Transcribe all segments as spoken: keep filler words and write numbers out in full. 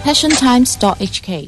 passion times dot h k。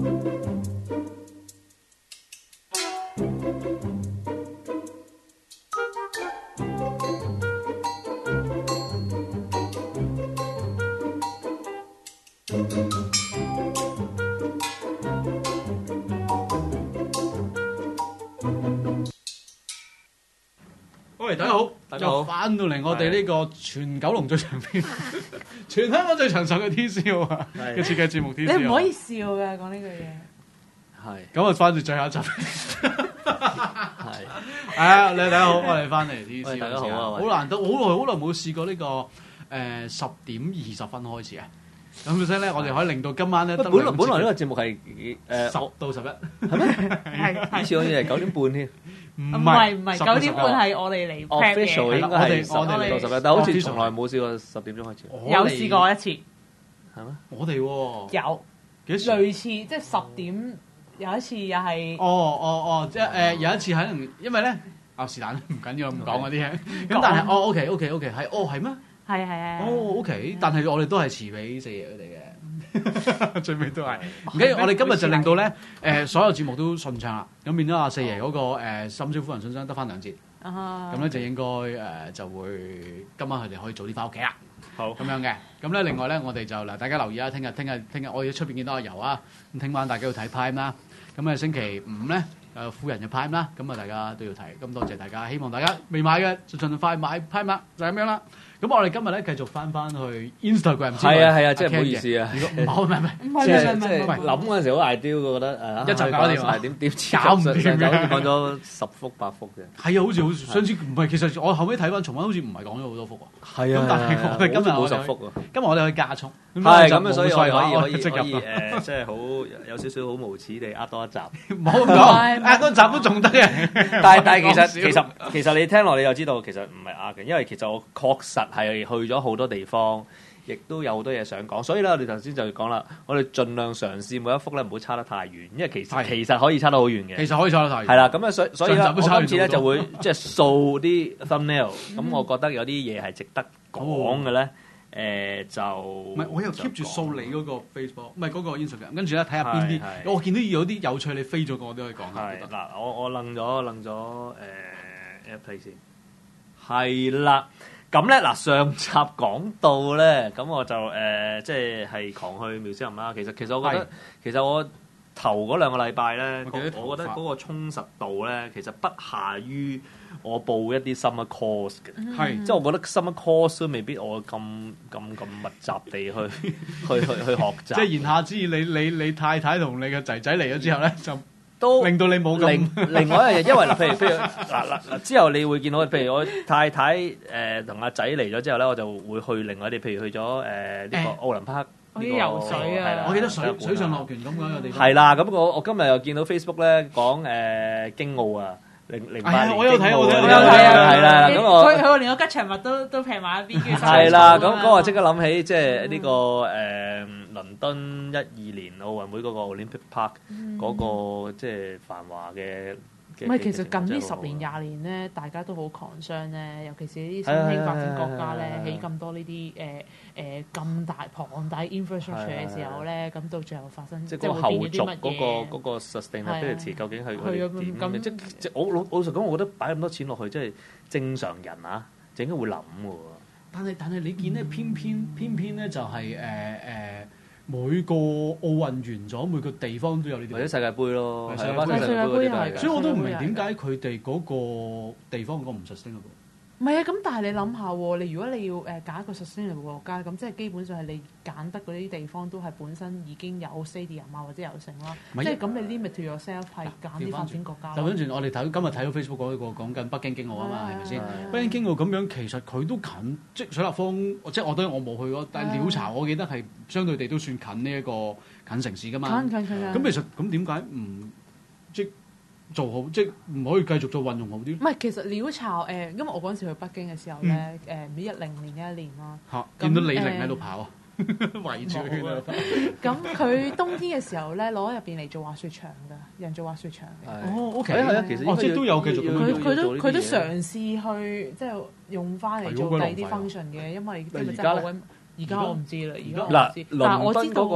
喂，大家好， 大家好又翻到嚟我哋呢個全九龍最長篇、全香港最長壽嘅 T 笑啊嘅設計節目 T 笑。 你唔可以笑㗎，講呢句嘢。 係咁啊，翻住最後一集。 係係啊，你大家好，我哋翻嚟 T 笑。 大家好啊好難得，好耐好耐冇試過呢個誒十點二十分開始啊！咁所以咧，我哋可以令到今晚咧， 本來本來呢個節目係誒十到十一， 係咩？ 係以前好似係九點半添唔唔係唔係十到九點半係我哋嚟 prep ，official 嘅， 應該係十我哋點到十一，但係好似從來冇試過十點鐘開始， 有試過一次， 係咩？ 我哋喎有幾時？ 類似即係十點有一次又係哦哦哦，即係誒有一次可能因為咧啊是但唔緊要唔講嗰啲嘢，咁但係哦 OK OK OK 係哦係咩？ 係係係哦 OK，但係我哋都係遲俾四爺佢哋嘅，最尾都係。唔緊要，我哋今日就令到咧誒所有節目都順暢啦，咁變咗阿四爺嗰個誒深宵夫人信箱得翻兩節， 啊咁咧就應該誒就會今晚佢哋可以早啲翻屋企啦。 好咁樣嘅，咁咧另外咧我哋就嗱大家留意啦，聽日聽日聽日我哋出邊見到阿游啊，咁聽晚大家要睇 Prime 啦，咁啊星期五咧誒夫人嘅 Prime 啦，咁啊大家都要睇，咁多謝大家，希望大家未買嘅就盡快買 Prime 啦，就係咁樣啦。咁我哋今日咧繼續翻翻去 Instagram 之外係啊係啊，真係唔好意思啊！ 如果唔好唔係唔係。 唔係即唔係唔係係即係唔係諗嗰陣時好 ideal，我覺得誒一集搞掂啊點點搞唔掂上嘅上講咗十幅八幅嘅， 係啊，好似好上次唔係，其實我後尾睇翻重溫，好似唔係講咗好多幅喎。 係咁但係我哋今日冇十幅啊！ 今日我哋去加速， 係咁啊，所以我哋可以可以即可以入誒，即係好有少少好無恥地呃多一集。 唔好咁講，呃多集都仲得嘅。 但係但係其實講笑其實其實你聽落你就知道其實唔係呃嘅，因為其實我確實係去咗好多地方，亦都有好多嘢想講，所以咧我哋頭先就講啦，我哋盡量嘗試每一幅咧唔好差得太遠，因為其實其實可以差得好遠嘅。 其實可以錯得太遠。 係啦，咁啊所以所以咧， 上集都差我今次咧遠咗就會即係掃啲 thumbnail，咁我覺得有啲嘢係值得講嘅咧，誒就唔係，我又 keep 住掃你嗰個 Facebook，唔係嗰個 Instagram，跟住咧睇下邊啲， 係係我見到有啲有趣你飛咗個，我都可以講下。 係嗱，我我楞咗楞咗誒 AirPlay 先，係啦。咁咧嗱，上集講到咧，咁我就誒、呃、即係係狂去妙思林啦。其實其實我覺得，其實我頭嗰兩個禮拜咧， 我記得我覺得嗰個充實度咧，其實不下於我報一啲 summer course 嘅。 係即係我覺得 summer course 都未必我咁咁咁密集地去去去去學習。 即係言下之意，你你你太太同你嘅仔仔嚟咗之後咧，就都令到你冇咁另另外一樣嘢，因為嗱，譬如譬如嗱嗱嗱之後，你會見到，譬如我太太誒同阿仔嚟咗之後咧，我就會去另外一啲，譬如去咗誒呢個奧林匹克呢個啲游水啊係啦我記得水體育館水上樂園咁樣嘅地方。 係啦，咁我我今日又見到 Facebook 咧講誒京澳啊，零零八係啊年我有睇我睇京澳啊我有睇啊， 係啦，咁我佢佢連個吉祥物都都劈埋一邊， 係啦，咁嗰個即刻諗起即係呢個誒倫敦一二年奧運會嗰個 Olympic Park 嗰個即係繁華嘅。 唔係，其實近呢十年廿年咧，大家都好狂傷咧，尤其是啲新興發展國家咧，起咁多呢啲誒誒咁大龐大 infrastructure 嘅時候咧，咁到最後發生即係嗰個後續嗰個嗰個係 sustainability 究竟係佢哋點咁嘅？即即我老老實講，我覺得擺咁多錢落去，即係正常人啊，就應該會諗嘅喎。 但係但係你見咧，偏偏偏偏咧就係誒誒每個奧運完咗，每個地方都有呢啲， 或者世界盃咯， 係世界盃係啊世界盃嗰啲都係㗎。 所以我都唔明點解佢哋嗰個地方嗰個唔 sustainable。 唔係啊，咁但係你諗下喎，你如果你要誒揀一個 sustainable 國家，咁即係基本上係你揀得嗰啲地方都係本身已經有 stadium 啊或者有成啦， 唔係即係咁你 limit to yourself 係揀啲發展國家咯。 就跟住我哋睇今日睇到 Facebook 嗰個講緊北京京澳啊嘛，係咪先？ 係北京京澳咁樣其實佢都近，即係水立方，即係我當然我冇去過，但係鳥巢我記得係相對地都算近呢一個近城市噶嘛。 近近近近。 咁其實咁點解唔即做好，即係唔可以繼續做運用好啲？ 唔係，其實鳥巢誒，因為我嗰陣時去北京嘅時候咧，誒唔知一零年嘅一年啦。 嚇！ 咁見到李寧喺誒度跑啊，圍住佢喺度跑。 咁佢冬天嘅時候咧，攞入邊嚟做滑雪場㗎，人做滑雪場嘅。 哦，OK， 係啊係啊，其實哦即係都有繼續咁樣佢佢都佢都常嘗試去即係用翻嚟做第二啲 function 嘅，因為因為真係而家呢好鬼。而家我唔知啦，而家我唔嗱知。但係我倫知道敦嗰個咧，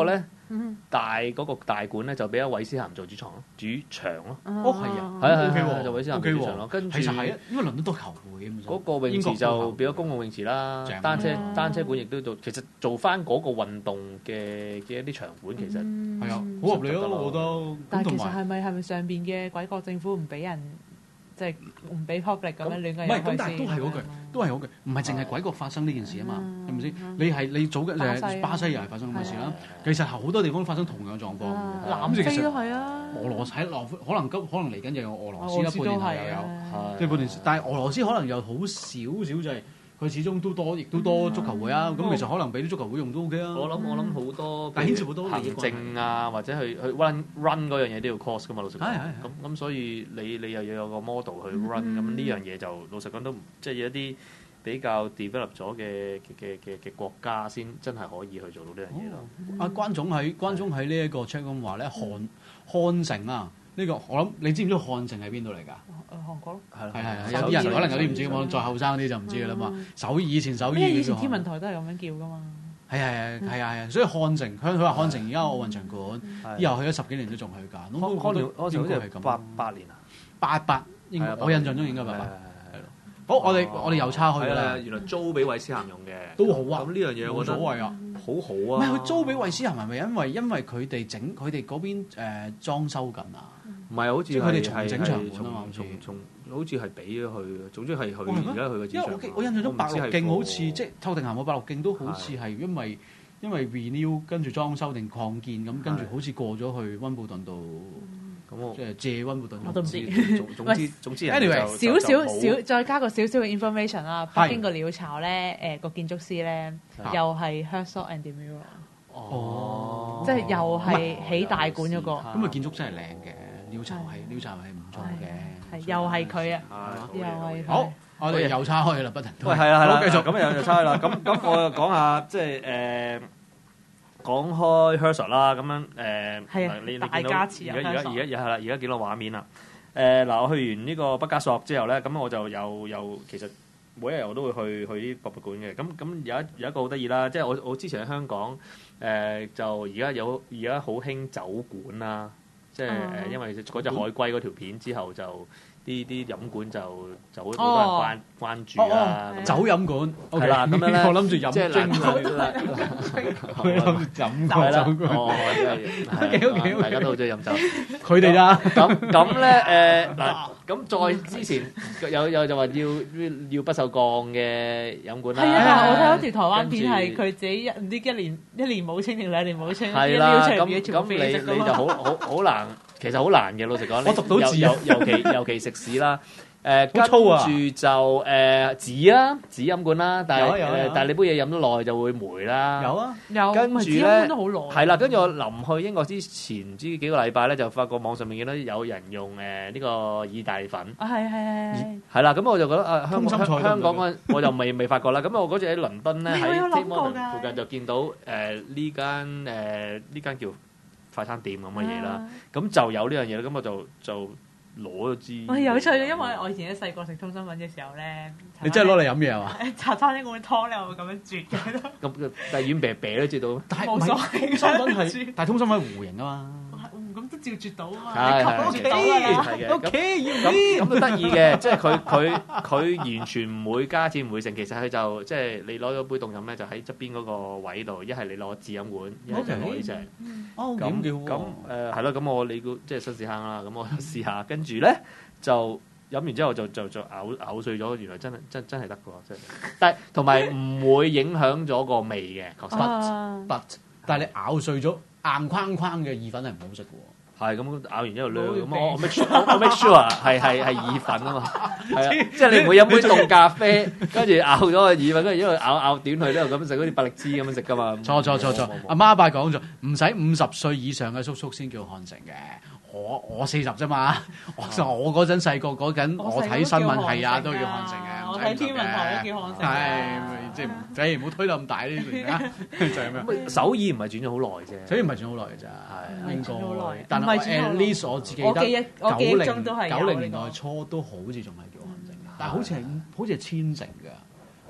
大嗰個大館咧就俾阿韋斯咸做主場咯，主場咯。 哦，係啊， 係啊 OK 係啊， 喎就韋斯咸做主場咯。跟住其實係啊，因為倫敦多球會嘅嘛。 嗰個泳池就變咗公共泳池啦，單車單車館亦都做，其實做翻嗰個運動嘅嘅一啲場館，其實係啊，好合理咯，我覺得。 但係其實係咪係咪上邊嘅鬼國政府唔俾人？即係唔俾 public 咁樣亂咁唔係咁，但係都係嗰句，都係嗰句，唔係淨係鬼國發生呢件事啊嘛，係咪先？你係你早嘅誒巴西又係發生咁嘅事啦，其實好多地方發生同樣狀況。 南非都係啊， 俄羅斯喺南非可能今可能嚟緊就有俄羅斯啦，半年後又有，即係半年。但係俄羅斯可能又好少少就係。佢始終都多，亦都多足球會啊！咁、嗯、其實可能俾啲足球會用都 OK 啊。 我諗我諗好多， 但係牽涉好多行政啊，或者去去 run run 嗰樣嘢都要 cost 噶嘛，老實講。係係咁咁，所以你你又要有個 model 去 run，咁呢、嗯、樣嘢就老實講都即係有一啲比較 develop 咗嘅嘅嘅嘅國家先真係可以去做到呢樣嘢咯。 阿、哦嗯、關總喺關總喺呢一個 check 咁話咧，漢漢城啊。呢、這個我諗你知唔知漢城喺邊度嚟㗎？ 韓國咯， 係係係，有啲人可能有啲唔知，我再後生啲就唔知㗎啦嘛。首爾以前首爾，因為以前天文台都係咁樣叫㗎嘛。 係係係係係，所以漢城佢佢話漢城而家奧運場館，以後去咗十幾年都仲去緊。 我我我好似係咁，八八年啊， 八八應該我印象中應該八八。係咯。好，我哋我哋又叉開啦。 原來租俾韋斯咸用嘅， 都好啊。 咁呢樣嘢我覺得冇所謂啊。 好好啊！ 唔係佢租俾韋斯咸係咪因為因為佢哋整佢哋嗰邊誒裝修緊啊？ 唔係，好似佢哋重整場館啊嘛，好似好似係俾咗佢，總之係佢而家佢嘅主場。 因為我我印象中白鹿徑好似即係透定咸個白鹿徑都好似係因為因為 renew 跟住裝修定擴建咁，跟住好似過咗去溫布頓度。咁我即係借溫布頓。 我都唔知。 總之總之 ，anyway 少少少再加個少少嘅 information 啦。北京個鳥巢咧，誒個建築師咧又係 Herzog and de Meuron。哦，即係又係起大館嗰個。 咁啊建築真係靚嘅。鳥巢係鳥巢係唔錯嘅， 係又係佢啊，又係好，我哋又叉開啦，不停。 喂，係啦係啦，繼續咁又又叉開啦。咁咁我又講下即係誒講開 Herzog 啦，咁樣誒， 係啊， 你你大家持有 Herzog。而家而家而家係啦，而家見到畫面啦。誒嗱，我去完呢個畢加索之後咧，咁我就又又其實每一日我都會去去啲博物館嘅。咁咁有一有一個好得意啦，即係我我之前喺香港誒就而家有而家好興酒館啦。即係誒，因為嗰隻海龜嗰條片之後，就啲啲飲館就就好多人關關注啦。 酒飲館係啦，咁樣咧， 我諗住飲精啦，佢諗住飲酒館。 哦，真係，大家都好中意飲酒。 佢哋咋？ 咁咁咧誒嗱，咁再之前有有就話要要不鏽鋼嘅飲館啦。 係啊，我睇到條台灣片係佢自己唔知一年一年冇清定兩年冇清， 係啦，咁咁你你就好好好難。其實好難嘅，老實講。 我讀到字， 尤尤其尤其食肆啦，誒跟住就誒紙啦，紙飲管啦，但係誒但係你杯嘢飲得耐就會霉啦。 有啊， 有。 跟住咧，係啦，跟住我臨去英國之前唔知幾個禮拜咧，就發覺網上面見到有人用誒呢個意大利粉。 啊係係係。 係啦，咁我就覺得啊香香香港嗰我就未未發覺啦。咁我嗰次喺倫敦咧喺 Tate Modern 附近就見到誒呢間誒呢間叫快餐店咁嘅嘢啦，咁就有呢樣嘢啦，咁我就就攞咗支。我有趣嘅，因為我以前喺細個食通心粉嘅時候咧， 你真係攞嚟飲嘢係嘛？ 茶餐廳嗰碗湯咧，我會咁樣啜嘅。咁但係軟啤啤都啜到， 但係冇所謂。通心粉係，但係通心粉係弧形啊嘛。咁都照啜到啊嘛，你吸到到啦。O K， 咁咁都得意嘅，即係佢佢佢完全唔會加錢唔會剩，其實佢就即係你攞咗杯凍飲咧，就喺側邊嗰個位度，一係你攞紙飲管，一係就攞呢隻。哦，咁幾好。咁誒係咯，咁我你即係新屎坑啦，咁我試下，跟住咧就飲完之後就就就咬咬碎咗，原來真係真真係得嘅喎，真係。但係同埋唔會影響咗個味嘅，確實。But 但係你咬碎咗。硬框框嘅意粉係唔好食嘅喎，係咁咬完之後掠咁我 make sure 我 make sure 係係係意粉啊嘛，係啊，即係你唔會飲杯凍咖啡，跟住咬咗個意粉，跟住一路咬咬短佢，之後咁食好似百力滋咁樣食㗎嘛。錯錯錯錯，阿媽伯講咗，唔使五十歲以上嘅叔叔先叫漢城嘅。我我四十啫嘛，我我嗰陣細個嗰陣，我睇新聞係啊都叫漢城嘅， 我睇天文台都叫漢城。 係即係誒唔好推到咁大呢段啊，就係咁樣。 首爾唔係轉咗好耐啫，首爾唔係轉好耐嘅咋，係應該。但係 at least 我自己記得九零九零年代初都好似仲係叫漢城嘅，但係好似係好似係千城嘅。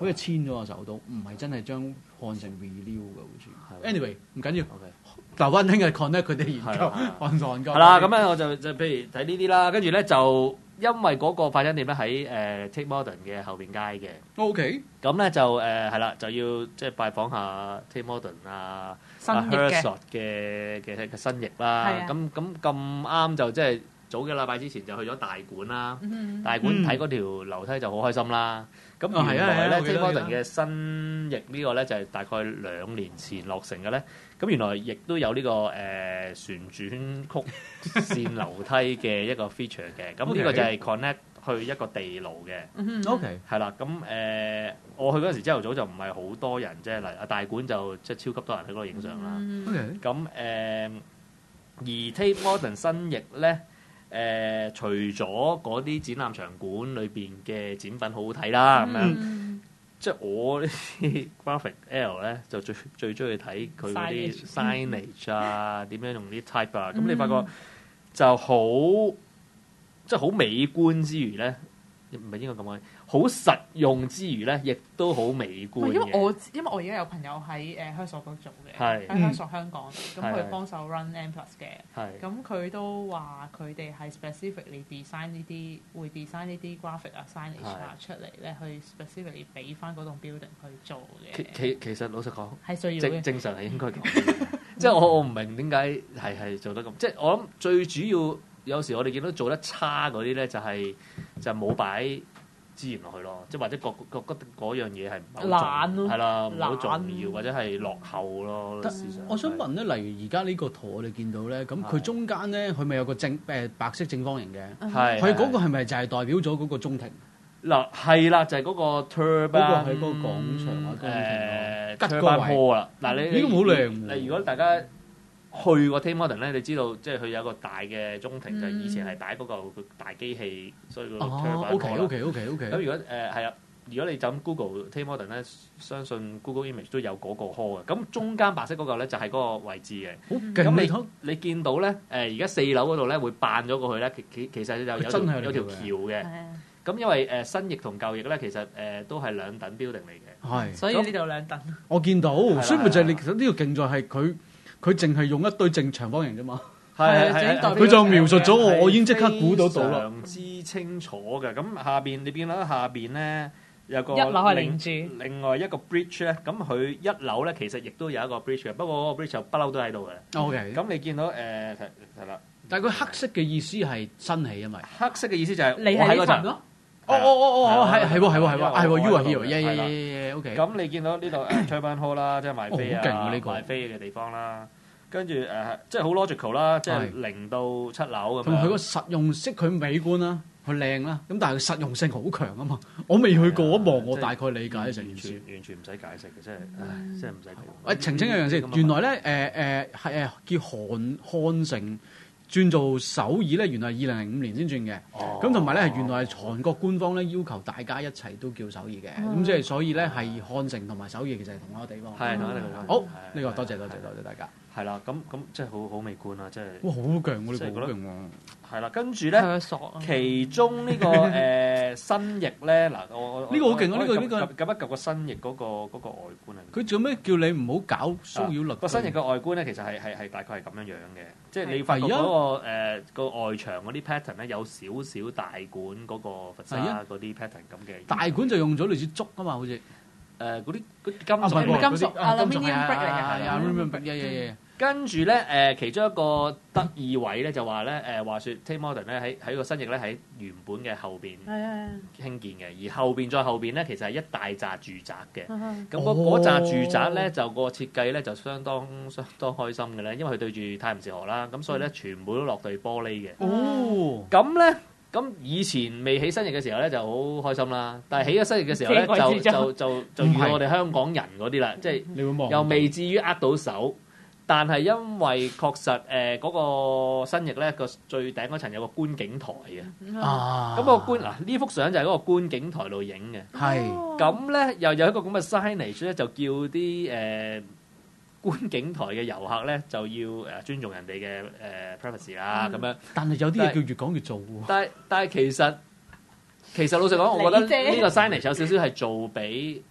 好似簽咗個手刀，唔係真係將漢城 renew 嘅好似。anyway 唔緊要，留翻聽日 connect 佢哋研究漢唐哥。 係啦，咁咧我就就譬如睇呢啲啦，跟住咧就因為嗰個快餐店咧喺誒 Tate Modern 嘅後邊街嘅。 OK。咁咧就誒係啦，就要即係拜訪下 Tate Modern 啊、 新翼嘅 Herzog 嘅嘅嘅新翼啦。咁咁咁啱就即係早幾個禮拜之前就去咗大館啦。 嗯、 大館睇嗰條樓梯就好開心啦。咁、嗯、原來咧 Tate Modern 嘅新翼呢個咧就係大概兩年前落成嘅咧。咁原來亦都有呢、這個誒、呃、旋轉曲線樓梯嘅一個 feature 嘅。咁呢個就係 connect 去一個地牢嘅。 OK。係啦， 咁誒、呃、我去嗰陣時朝頭早就唔係好多人啫，嚟啊大館就即係超級多人喺嗰度影相啦。 OK。 咁、呃、誒而 Tate Modern 新翼咧，誒、呃、除咗嗰啲展覽場館裏邊嘅展品好好睇啦，咁樣、嗯、即係我呢啲 graphic L 咧就最最中意睇佢嗰啲 signage 啊，點樣用啲 type 啊，咁、嗯、你發覺就好即係好美觀之餘咧。唔係應該咁講，好實用之餘咧，亦都好美觀嘅。 因為我因為我而家有朋友喺誒香索度做嘅，喺香索香港，咁佢幫手 run M plus 嘅，咁佢都話佢哋係 specifically design 呢啲，會 design 呢啲 graphic 啊、signage 啊出嚟咧，去 specifically 俾翻嗰棟 building 去做嘅。 其其其實老實講， 係需要嘅。 正正常係應該咁，即係我我唔明點解係係做得咁，即係我諗最主要。有時我哋見到做得差嗰啲咧，就係就冇擺資源落去咯，即係或者覺覺覺得嗰樣嘢係唔係好重要，係啦，唔係好重要或者係落後咯。 我想問咧，例如而家呢個圖我哋見到咧，咁佢中間咧，佢咪有個正誒白色正方形嘅，係佢嗰個係咪就係代表咗嗰個中庭？ 嗱係啦，就係嗰個 Turbine 嗰個喺嗰個廣場啊， 誒吉個位啦。嗱你應該好靚。 你如果大家去過 Tate Modern 咧，你知道即係佢有一個大嘅中庭，嗯、就係以前係擺嗰個大機器，所以個 turbine。 O K O K O K O K。 咁如果誒係啊，如果你就咁 Google Tate Modern 咧，相信 Google Image 都有嗰個 hall 嘅。咁中間白色嗰個咧就係嗰個位置嘅。好勁！咁你你見到咧誒而家四樓嗰度咧會扮咗過去咧，其其實就有有條有條橋嘅。咁因為誒新翼同舊翼咧，其實誒都係兩等 building 嚟嘅。 係。 所以呢度兩等。 我見到，所以咪就係你其實呢個勁在係佢。佢淨係用一堆正長方形啫嘛， 係係係， 佢就描述咗我，我已經即刻估到到啦。 非常之清楚嘅，咁下邊你見到下邊咧有個一樓係連住， 另外一個 bridge 咧，咁佢一樓咧其實亦都有一個 bridge 嘅，不過嗰個 bridge 就不嬲都喺度嘅。 OK， 咁你見到誒係啦， 但係佢黑色嘅意思係新起啊嘛， 黑色嘅意思就係你喺嗰層咯。 哦哦哦哦，係係喎係喎係喎係喎 ，You are here，yeah yeah yeah OK。 咁你見到呢度 Turbine Hall 啦，即係賣飛啊，賣飛嘅地方啦。跟住誒，即係好 logical 啦，即係零到七樓咁樣。同埋佢個實用式，佢美觀啦，佢靚啦。咁但係佢實用性好強啊嘛。我未去過，一望我大概理解成件事。 完全唔使解釋嘅，真係，唉，真係唔使講。 喂，澄清一樣先，原來咧誒誒係誒叫漢漢城轉做首爾咧，原來係二零零五年先轉嘅。咁同埋咧係原來係韓國官方咧要求大家一齊都叫首爾嘅。咁即係所以咧係漢城同埋首爾其實係同一個地方。 係同一個地方。 好，呢個多謝多謝多謝大家。 係啦，咁咁即係好好美觀啦，即係。 哇，好強喎！呢個好勁喎。 係啦，跟住咧，其中呢個誒新翼咧，嗱我呢個好勁啊！呢個呢個。 及一及個新翼嗰個嗰個外觀啊。 佢做咩叫你唔好搞騷擾律？ 個新翼嘅外觀咧，其實係係係大概係咁樣樣嘅，即係你發覺嗰個誒個外牆嗰啲 pattern 咧，有少少大館嗰個佛沙嗰啲 pattern 咁嘅。 大館就用咗類似竹啊嘛，好似。 誒嗰啲嗰金屬， 金屬啊 aluminium brick 嚟嘅， 係啊 aluminium brick，嘢嘢嘢。 跟住咧誒，其中一個得意位咧就話咧誒，話説 Tate Modern 咧喺喺個新翼咧喺原本嘅後邊興建嘅，而後邊再後邊咧其實係一大紮住宅嘅。咁嗰嗰紮住宅咧就個設計咧就相當相當開心嘅咧，因為佢對住泰晤士河啦，咁所以咧全部都落對玻璃嘅。哦，咁咧。咁以前未起新翼嘅時候咧就好開心啦，但係起咗新翼嘅時候咧就就就就遇到我哋香港人嗰啲啦，即係又未至於握到手，但係因為確實誒嗰個新翼咧個最頂嗰層有個觀景台嘅，啊，咁個觀嗱呢幅相就係嗰個觀景台度影嘅，係，咁咧又有一個咁嘅 signage 咧就叫啲誒觀景台嘅遊客咧就要誒尊重人哋嘅誒 privacy 啦咁樣。 但係有啲嘢叫越講越做喎。 但係但係其實其實老實講，我覺得呢個 signage 有少少係做俾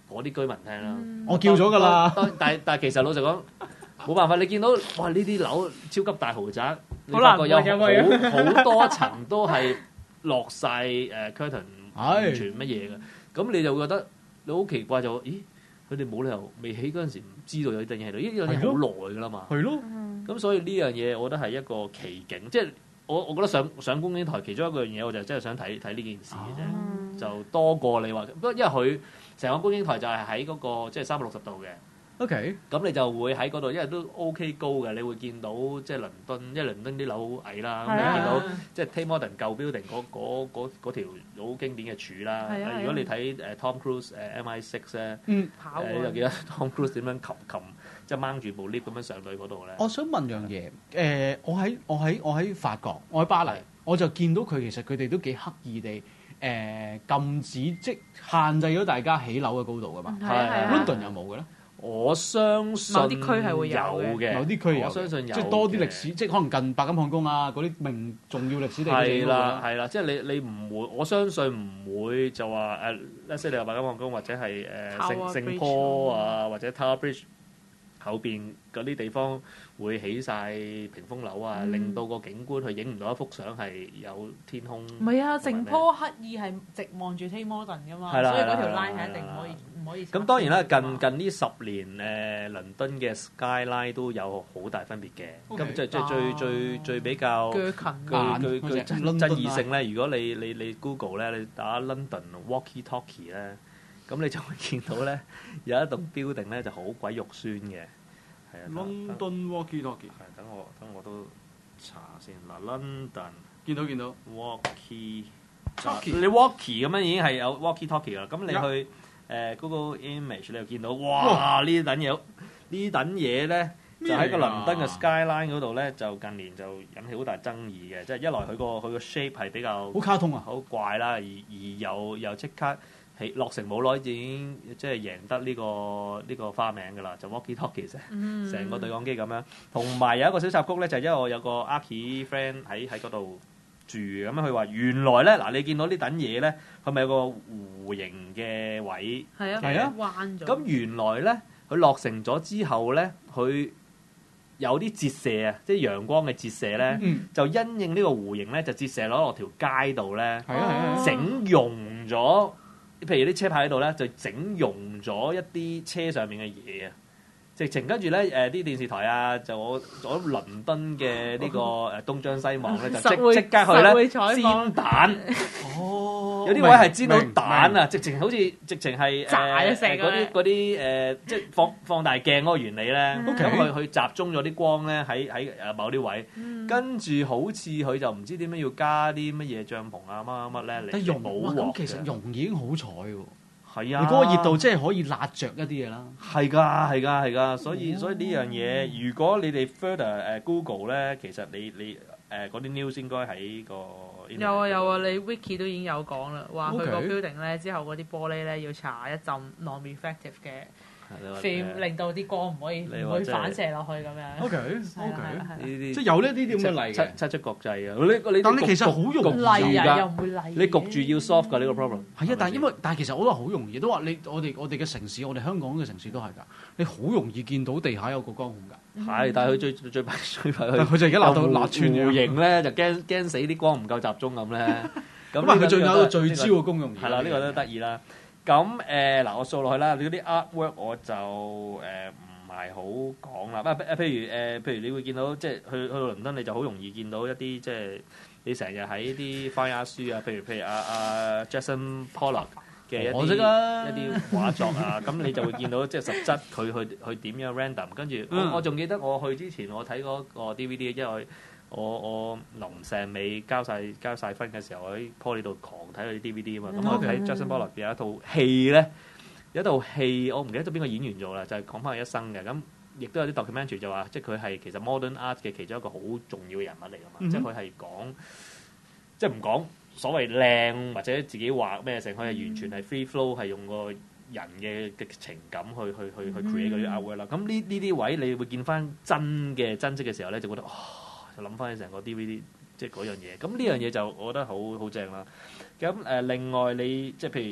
嗰啲居民聽啦。 我叫咗㗎啦。 當但係但係其實老實講冇辦法，你見到哇呢啲樓超級大豪宅，你好發覺有難揾㗎好好多層都係落晒誒 curtain，完全乜嘢嘅。咁你就會覺得你好奇怪就，咦？佢哋冇理由未起嗰陣時唔知道有呢樣嘢喺度，呢樣嘢好耐㗎啦嘛。 係咯。 咁所以呢樣嘢，我覺得係一個奇景，即係我我覺得上上觀景台其中一個樣嘢，我就真係想睇睇呢件事嘅啫， 嗯、 就多過你話，不過因為佢成個觀景台就係喺嗰個即係三百六十度嘅。 OK， 咁你就會喺嗰度，因為都 OK 高嘅，你會見到即係倫敦，因為倫敦啲樓好矮啦，咁你見到即係 Tate Modern 舊 building 嗰嗰嗰嗰條好經典嘅柱啦。如果你睇誒 Tom Cruise 誒 M I six 咧，誒你就記得 Tom Cruise 點樣擒擒即係掹住部 lift 咁樣上到去嗰度咧。 我想問樣嘢，誒我喺我喺我喺法國，我喺巴黎，我就見到佢其實佢哋都幾刻意地誒禁止即限制咗大家起樓嘅高度噶嘛。London 有冇嘅咧？我相信某啲區係會有嘅， 某啲區有， 我相信有， 即係多啲歷史，即係可能近白金漢宮啊嗰啲名重要歷史地係啦，係啦，即係你你唔會，我相信唔會就話誒，例如你話白金漢宮或者係誒聖聖坡啊，或者 Tower Bridge 後邊嗰啲地方會起晒屏風樓啊，嗯、令到個景觀佢影唔到一幅相係有天空。 唔係啊，聖坡刻意係直望住 Tate Modern 噶嘛，所以嗰條 line 係一定唔可以唔可以。咁當然啦，近近呢十年誒、呃，倫敦嘅 skyline 都有好大分別嘅。咁即係即係最最最比較最近具具具爭議性咧。如果你你你 Google 咧，你打 London Walkie Talkie 咧。咁你就會見到咧，有一棟 building 咧就好鬼肉酸嘅，係啊。 London Walkie Talkie 係等我等我都查先嗱 ，London 見到見到 Walkie Talkie，你 Walkie 咁樣已經係有 Walkie Talkie 啦。咁你去誒 Google Image 你就見到，哇！呢等嘢呢等嘢咧就喺個倫敦嘅 skyline 嗰度咧，就近年就引起好大爭議嘅，即係一來佢個佢個 shape 係比較好卡通啊， 好怪啦，而而又又即刻。落成冇耐已經即係贏得呢個呢個花名㗎啦，就 Walkie Talkie 啫，成個對講機咁樣。同埋有一個小插曲咧，就係因為我有個 Archie friend 喺喺嗰度住，咁樣佢話原來咧嗱，你見到呢等嘢咧，佢咪有個弧形嘅位？ 係啊，係啊，彎咗。 咁原來咧，佢落成咗之後咧，佢有啲折射啊，即係陽光嘅折射咧，嗯、就因應呢個弧形咧，就折射攞落條街度咧，整容咗。譬如啲車牌喺度咧，就整容咗一啲車上面嘅嘢啊！直情跟住咧，誒啲電視台啊，就我咗倫敦嘅呢個誒東張西望咧，就即即刻去咧煎蛋。哦，有啲位係煎到蛋啊！直情好似直情係誒嗰啲嗰啲誒，即係放放大鏡嗰個原理咧，咁佢佢集中咗啲光咧喺喺誒某啲位，跟住好似佢就唔知點樣要加啲乜嘢帳篷啊乜乜乜咧嚟補鑊。 咁其實容已經好彩喎。 係啊！ 你嗰個熱度即係可以辣着一啲嘢啦。 係㗎，係㗎，係㗎。所以所以呢樣嘢，如果你哋 further 誒 Google 咧，其實你你誒嗰啲 news 應該喺個有啊有啊，你 Wiki 都已經有講啦，話佢個 building 咧之後嗰啲玻璃咧要搽一浸 non-reflective 嘅 film，令到啲光唔可以唔會反射落去咁樣。 OK OK， 呢啲即係有呢啲咁嘅例嘅，七七出國際啊！你你但你其實好容易㗎，又唔會例。 你焗住要 solve 㗎呢個 problem。 係啊，但係因為但係其實我都好容易，都話你我哋我哋嘅城市，我哋香港嘅城市都係㗎。你好容易見到地下有個光孔㗎。 係，但係佢最最弊最弊佢。 佢就而家鬧到鬧穿弧形咧，就驚驚死啲光唔夠集中咁咧。咁佢最有一個聚焦嘅功用。 係啦，呢個都得意啦。咁誒嗱，我掃落去啦。你嗰啲 artwork 我就誒唔係好講啦。不誒，譬如誒，譬如你會見到即係去去到倫敦，你就好容易見到一啲即係你成日喺啲 fine art 書啊，譬如譬如阿阿 Jackson Pollock 嘅一啲一啲畫作啊，咁你就會見到即係實質佢去去點樣 random。跟住我我仲記得我去之前我睇嗰個 D V D，因為我我臨成尾交晒交曬分嘅時候，我喺 Poly 度狂睇佢啲 D V D 啊嘛。咁我睇 Jackson Pollock 有一套戲咧，有一套戲我唔記得咗邊個演員做啦，就係講翻佢一生嘅。咁亦都有啲 documentary 就話，即係佢係其實 modern art 嘅其中一個好重要嘅人物嚟㗎嘛。嗯、即係佢係講，即係唔講所謂靚或者自己畫咩成，佢係完全係 free flow，係用個人嘅嘅情感去去去去 create 嗰啲 artwork 啦。咁呢呢啲位你會見翻真嘅真跡嘅時候咧，就覺得哦。就諗翻起成個 D V D，即係嗰樣嘢。咁呢樣嘢就我覺得好好正啦。咁誒、呃，另外你即係譬如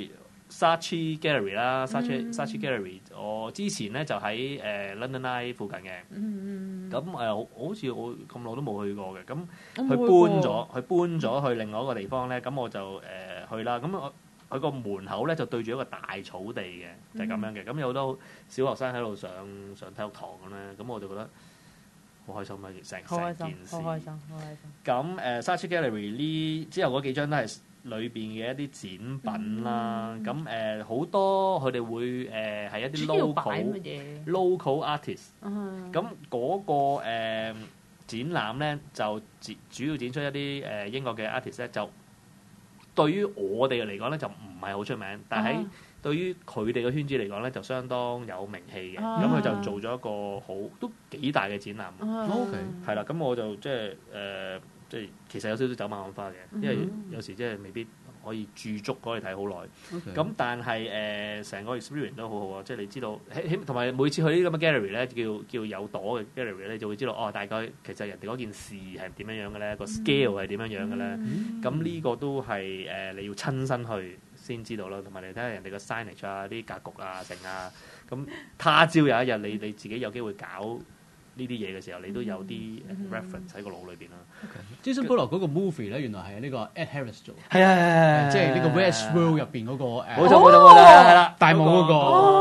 Saatchi Gallery 啦 ，Saatchi Saatchi Gallery， 我之前咧就喺誒 London Eye 附近嘅，咁誒好似我咁耐都冇去過嘅，咁佢搬咗，佢搬咗去另外一個地方咧，咁我就誒去啦，咁我佢個門口咧就對住一個大草地嘅，就係咁樣嘅，咁有好多小學生喺度上上體育堂咁咧，咁我就覺得好開心啊！成成件事， 好開心，好開心。 咁誒 Saatchi Gallery 呢之後嗰幾張都係裏邊嘅一啲展品啦，咁誒好多佢哋會誒係一啲 local local artist，咁嗰個誒展覽咧就主要展出一啲誒英國嘅 artist 咧，就對於我哋嚟講咧就唔係好出名，但係喺對於佢哋嘅圈子嚟講咧就相當有名氣嘅，咁佢就做咗一個好都幾大嘅展覽。 OK， 係啦，咁我就即係誒。即係其實有少少走馬看花嘅，因為有時即係未必可以駐足嗰度睇好耐。咁 Okay. 但係誒成個 experience 都好好啊！即係你知道，同埋每次去呢啲咁嘅 gallery 咧，叫叫有朵嘅 gallery 咧，就會知道哦，大概其實人哋嗰件事係點樣樣嘅咧，個 scale 係點樣樣嘅咧。咁呢、mm. 個都係誒、呃、你要親身去先知道啦。同埋你睇下人哋個 signage 啊、啲格局啊、成啊。咁他朝有一日你你自己有機會搞呢啲嘢嘅時候，你都有啲 reference 喺個腦裏邊啦。 Jason Pollock 嗰個 movie 咧，原來係呢個 Ed Harris 做， 係啊係係係， 即係呢個 Westworld 入邊嗰個誒， 冇錯冇錯冇錯，係啦， 大帽嗰個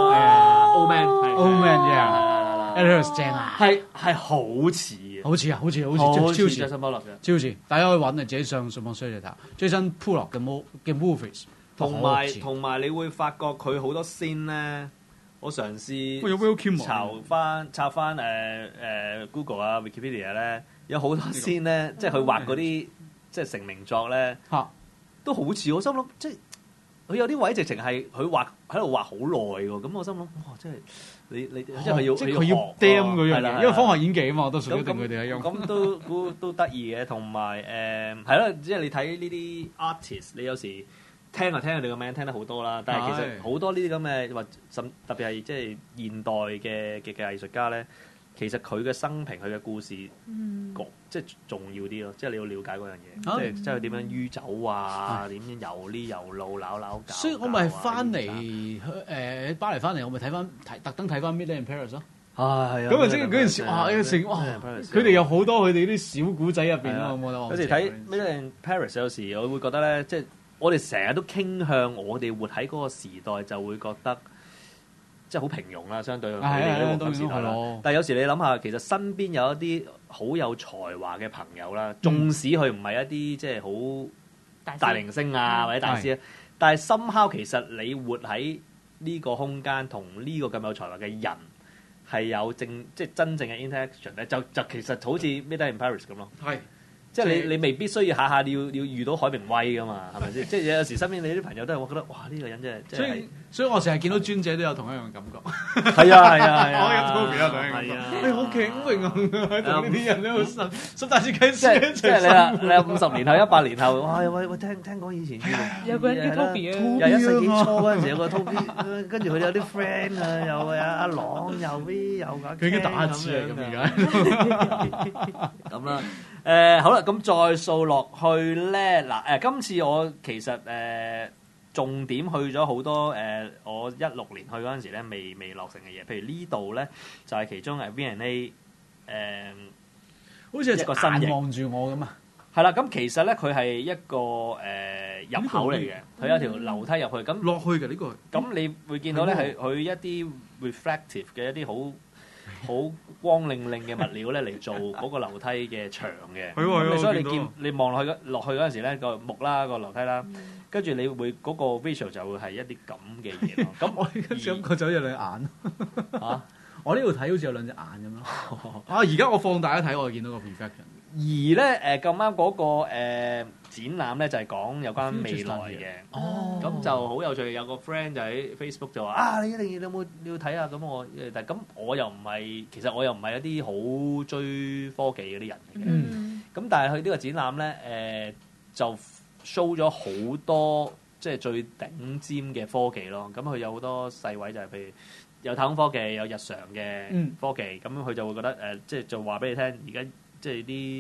Old Man，Old Man，yeah，Ed Harris 正啊， 係係好似嘅， 好似啊，好似好似超似 Jason Pollock 嘅， 超似，大家可以揾啊，自己上上網 search 下 Jason Pollock 嘅 mo 嘅 movies， 同埋同埋你會發覺佢好多 scene 咧。我嘗試抄翻抄翻誒誒 Google 啊 Wikipedia 咧，有好多先咧，即係佢畫嗰啲即係成名作咧，都好似我心諗，即係佢有啲位直情係佢畫喺度畫好耐喎。咁我心諗，哇！真係你你即係佢要即係佢要 damn 嗰樣嘢，因為科學演技啊嘛，都屬於一定佢哋一樣。 咁都都都得意嘅，同埋誒係咯，即係你睇呢啲 artist，你有時。聽就聽佢哋個名聽得好多啦，但係其實好多呢啲咁嘅或甚特別係即係現代嘅嘅嘅藝術家咧，其實佢嘅生平佢嘅故事，嗯、即係重要啲咯，即係你要了解嗰樣嘢，啊、即係即係佢點樣酗酒啊，點、嗯、樣遊呢遊路扭扭搞。所以我咪翻嚟誒巴黎翻嚟，我咪睇翻睇特登睇翻 Midnight in Paris 咯。 係啊， 咁啊，即係嗰陣時，哇！成哇，佢哋有好多佢哋啲小古仔入邊咯，我覺得。 有時睇 Midnight in Paris 有時我會覺得咧，即係。我哋成日都傾向我哋活喺嗰個時代，就會覺得即係好平庸啦，相對佢哋啲黃金時代啦。但係有時你諗下，其實身邊有一啲好有才華嘅朋友啦，縱、嗯、使佢唔係一啲即係好大明星啊師或者大師啊，但係 somehow 其實你活喺呢個空間，同呢個咁有才華嘅人係有正即係真正嘅 interaction 咧，就就其實好似 Midnight in Paris 咁咯。係。即係你你未必需要下下你要要遇到海明威噶嘛，係咪先？即係有時身邊你啲朋友都係我覺得哇呢、呢個人真係，所以所以我成日見到專者都有同一樣嘅感覺。 係啊係啊係啊！ 我有都比較同一樣感覺。係好勁榮啊！同呢啲人都好神，十大設計師即係你啊！你有五十年後、一百年後，哇！喂喂，聽聽講以前有個人叫 Toby 啊， 廿一世紀初嗰陣時有個 Toby， 跟住佢哋有啲 friend 啊，有阿阿朗，又啲有個佢已經打一次啊咁而家咁啦。誒、呃、好啦，咁再掃落去咧，嗱、呃、誒，今次我其實誒、呃、重點去咗好多誒、呃，我一六年去嗰陣時咧未未落成嘅嘢，譬如呢度咧就係、是、其中誒 V and A 誒、呃， 好似係一個新型望住我咁啊， 係啦，咁其實咧佢係一個誒、呃、入口嚟嘅，佢有條樓梯入去，咁落去嘅呢、這個， 咁你會見到咧係佢一啲 reflective 嘅一啲好。好光粼粼嘅物料咧嚟做嗰個樓梯嘅牆嘅，咁所以你見你望落去落去嗰陣時咧個木啦個樓梯啦，跟住你會嗰個 visual 就會係一啲咁嘅嘢咯。咁我而家感覺就好似兩眼嚇， 我呢度睇好似有兩隻眼咁咯。啊！而家我放大一睇，我就見到個 reflection。 而咧誒咁啱嗰個誒、呃、展覽咧就係、是、講有關未來嘅，咁、哦、就好有趣。有個 friend 就喺 Facebook 就話啊，你一定要你有冇你要睇下咁我，但係咁我又唔係，其實我又唔係一啲好追科技嗰啲人嚟嘅。咁、嗯、但係佢呢個展覽咧誒、呃、就 show 咗好多即係最頂尖嘅科技咯。咁佢有好多細位就係譬如有太空科技，有日常嘅科技，咁佢、嗯、就會覺得誒、呃、即係就話俾你聽而家。即係啲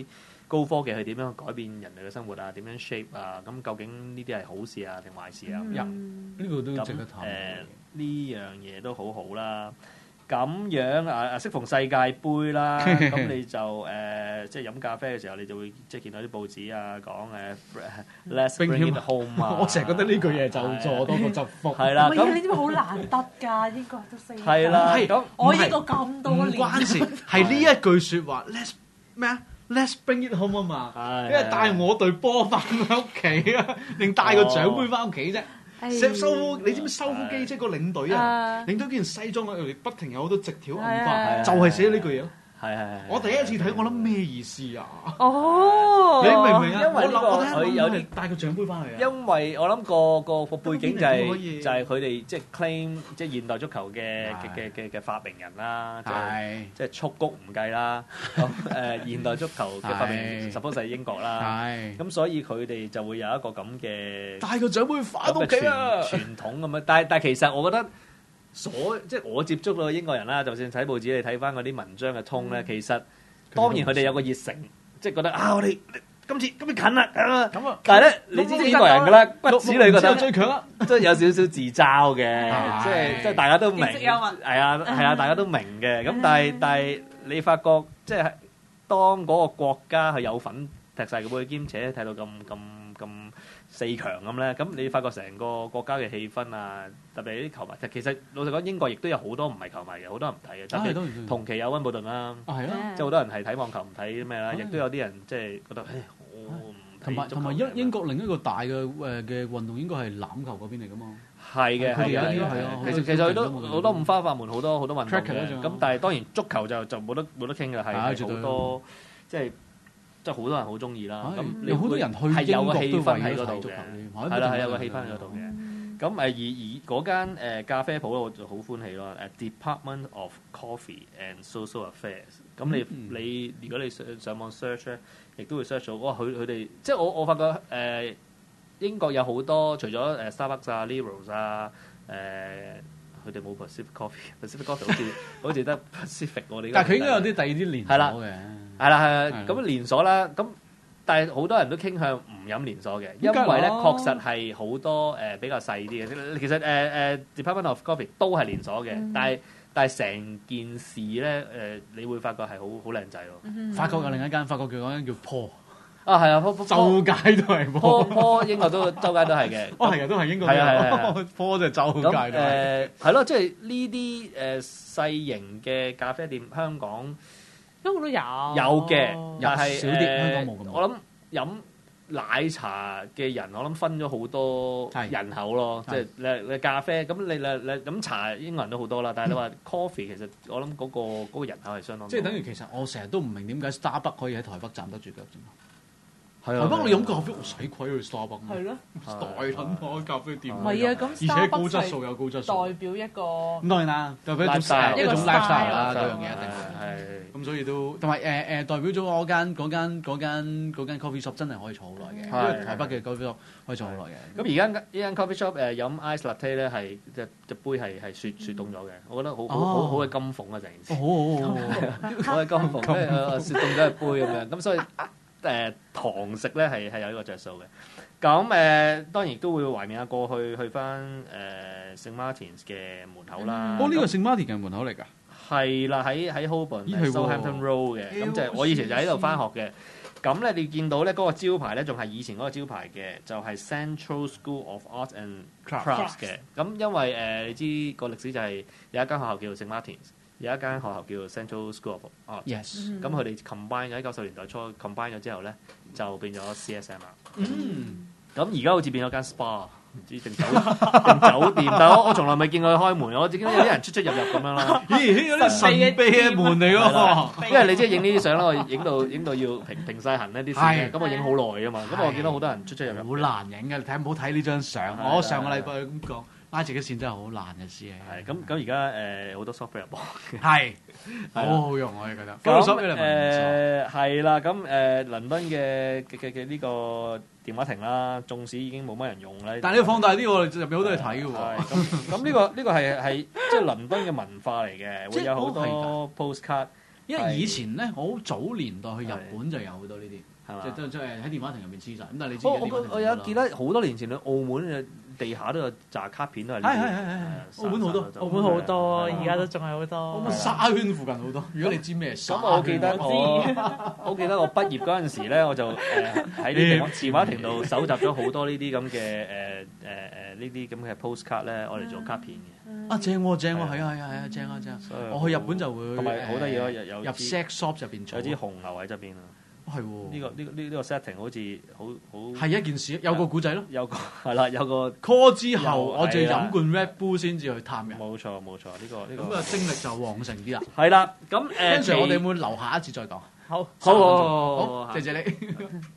高科技去點樣改變人類嘅生活啊？點樣 shape 啊？咁究竟呢啲係好事啊定壞事啊？ 呢、嗯呢個都值得談。誒呢樣嘢都好好啦。咁樣啊啊！適逢世界盃啦，咁你就誒、呃、即係飲咖啡嘅時候，你就會即係見到啲報紙啊講誒 Let's bring it home 啊！ 我成日覺得呢句嘢就助多過祝福。 係啦，咁你知唔知好難得㗎？英國得四個。 係啦，咁我英國咁多年。 唔關事，係呢一句説話 Let's 咩啊 ？Let's bring it home 啊嘛，因為帶我隊波翻屋企啊，定帶個獎杯翻屋企啫。收夫，你知唔知收夫機即係個領隊啊？領隊件西裝嗰度不停有好多直條暗花，就係寫呢句嘢咯。係係係。我第一次睇，我諗咩意思啊？ 哦， 你明唔明啊？ 因為呢個佢有啲帶個獎杯翻去啊。因為我諗個個個背景就係就係佢哋即係 claim 即係現代足球嘅嘅嘅嘅發明人啦，即係即係蹴谷唔計啦。咁誒現代足球嘅發明人 suppose 係英國啦。係。咁所以佢哋就會有一個咁嘅帶個獎杯翻屋企啊！ 傳統咁樣，但係但係其實我覺得。所即係我接觸到英國人啦，就算睇報紙你睇翻嗰啲文章嘅通咧，其實當然佢哋有個熱誠，即係覺得啊，我哋今次今次近啦咁啊！但係咧，你知英國人嘅啦，骨子裏覺得最強啦，即係有少少自嘲嘅，即係即係大家都明，係啊係啊，大家都明嘅。咁但係但係你發覺即係當嗰個國家係有份踢世界盃兼且睇到咁咁咁。四強咁咧，咁你發覺成個國家嘅氣氛啊，特別係啲球迷，其實老實講，英國亦都有好多唔係球迷嘅，好多人唔睇嘅。特別同期有溫布頓啦，即係好多人係睇網球唔睇咩啦，亦都有啲人即係覺得，誒，我唔同埋同埋英英國另一個大嘅誒嘅運動應該係籃球嗰邊嚟噶嘛。 係嘅，係嘅，係啊。其實其實佢都好多五花八門，好多好多運動嘅。咁但係當然足球就就冇得冇得傾㗎，係好多即係。即係好多人好中意啦，咁你好多人去英國都為咗睇足球，係啦係有個氣氛喺嗰度嘅。咁誒而而嗰間誒咖啡鋪我就好歡喜咯，誒 Department of Coffee and Social Affairs。咁你你如果你上上網 search 咧，亦都會 search 到，哇！佢佢哋即係我我發覺誒英國有好多除咗誒 Starbucks 啊、Leros 啊誒。佢哋冇 Pacific Coffee，Pacific Coffee 好似好似得 Pacific 我哋。但係佢應該有啲第二啲連鎖嘅。係啦係啦，咁連鎖啦，咁但係好多人都傾向唔飲連鎖嘅，因為咧確實係好多誒比較細啲嘅。其實誒誒 Department of Coffee 都係連鎖嘅，但係但係成件事咧誒，你會發覺係好好靚仔咯。法國有另一間，法國叫嗰間叫 Paul。啊，係啊，坡周街都係坡，坡英國都周街都係嘅。哦，係啊，都係英國。係啊係啊，坡就周街都係。誒係咯，即係呢啲誒細型嘅咖啡店，香港都好多有。 有嘅，但係少啲。香港冇咁。 我諗飲奶茶嘅人，我諗分咗好多人口咯。即係你你咖啡咁，你你你飲茶英國人都好多啦。但係你話 coffee 其實我諗嗰個嗰個人口係相當。即係等於其實我成日都唔明點解 Starbucks 可以喺台北站得住腳啫嘛。係啊，不過你飲咖啡，我使鬼去 Starbucks。係咯，代撚我咖啡店。唔係啊，咁而且高質素有高質素。代表一個。咁當然啦，代表一種一種 lifestyle 啦，嗰樣嘢一定係。咁所以都同埋誒誒代表咗嗰間嗰間嗰間嗰間 coffee shop 真係可以坐好耐嘅，因為台北嘅 coffee shop 可以坐好耐嘅。咁而家呢間 coffee shop 誒飲 ice latte 咧係隻隻杯係係雪雪凍咗嘅，我覺得好好好好嘅金鳳啊成件事。好好好，好嘅金鳳，即係雪凍咗隻杯咁樣，咁所以。誒堂食咧係係有呢個着數嘅，咁誒、呃、當然都會懷念下過去去翻誒聖 Martins 嘅門口啦。哦，呢個聖 Martin 嘅門口嚟㗎？係啦，喺喺 Holborn、Southampton Road 嘅，咁就係我以前就喺度翻學嘅。咁咧你見到咧嗰個招牌咧仲係以前嗰個招牌嘅，就係、是、Central School of Arts and Crafts 嘅。咁因為誒、呃、你知個歷史就係有一間學校叫做聖 Martins。有一間學校叫做 Central School of Art， 咁佢哋 combine 喺九十年代初 combine 咗之後咧，就變咗 C S M 啦。嗯，咁而家好似變咗間 spa，唔知定酒定酒店，但係我我從來未見過佢開門，我只見到有啲人出出入入咁樣啦。咦，有啲神秘嘅門嚟喎！因為你即係影呢啲相啦，我影到影到要平平曬痕呢啲線，咁我影好耐啊嘛。咁我見到好多人出出入入。好難影嘅，你睇唔好睇呢張相。我上個禮拜咁講。拉直嘅線真係好難嘅事嚟，係咁咁而家誒好多 software 幫嘅，係好好用我哋覺得。咁誒係啦，咁誒倫敦嘅嘅嘅呢個電話亭啦，縱使已經冇乜人用啦，但係你要放大啲喎，入邊好多嘢睇嘅喎。咁咁呢個呢個係係即係倫敦嘅文化嚟嘅，會有好多 postcard。因為以前咧，我好早年代去日本就有好多呢啲。 係嘛？ 即即係喺電話亭入面黐晒。咁但係你知我而家電話亭我我有記得好多年前，澳門嘅地下都有扎卡片都係呢啲。 係係係係澳門好多澳門好多，而家都仲係好多。 澳門沙圈附近好多。如果你知咩沙圈， 咁我記得我我記得我畢業嗰陣時咧，我就誒喺啲電話亭度搜集咗好多呢啲咁嘅誒誒誒呢啲咁嘅 postcard 咧，我嚟做卡片嘅。 啊正喎正喎，係啊係啊係啊正啊正啊！我去日本就會同埋好得意咯，有有入 sex shop 入邊做， 有支紅牛喺側邊啊。 係喎， 呢個呢個呢呢個 setting 好似好好係一件事，有個古仔咯。 有個係啦，有個 call 之後， 有我就要係啦飲罐 Red Bull 先至去探人。 冇錯冇錯，呢個呢個咁啊精力就旺盛啲啦。 係啦。咁誒， 跟住我哋會留下一次再講。 好， 好好好好， 好謝謝你。